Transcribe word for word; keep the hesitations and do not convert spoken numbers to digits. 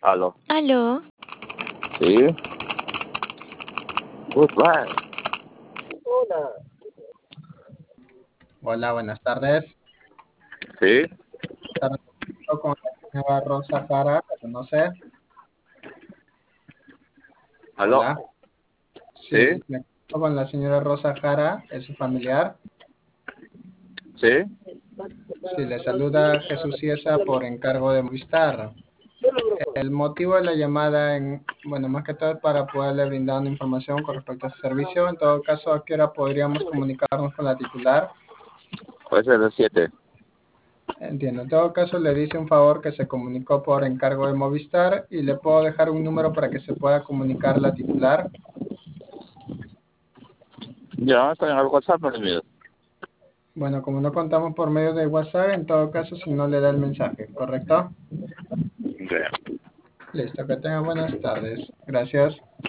Aló. Aló. Sí. Goodbye. Hola, buenas tardes. Sí. Estamos con la señora Rosa Jara, no sé. Aló. Hola. Sí. Sí, me comunico con la señora Rosa Jara, es su familiar. Sí. Sí, le saluda Jesús Ciesa por encargo de Movistar. El motivo de la llamada, en, bueno, más que todo es para poderle brindar una información con respecto a su servicio. En todo caso, ¿a qué hora podríamos comunicarnos con la titular? Puede ser el siete. Entiendo. En todo caso, le dice un favor que se comunicó por encargo de Movistar y le puedo dejar un número para que se pueda comunicar la titular. Ya, está en el WhatsApp, no le miro. Bueno, como no contamos por medio de WhatsApp, en todo caso, si no le da el mensaje, ¿correcto? Ya. Listo, que tenga buenas tardes. Gracias.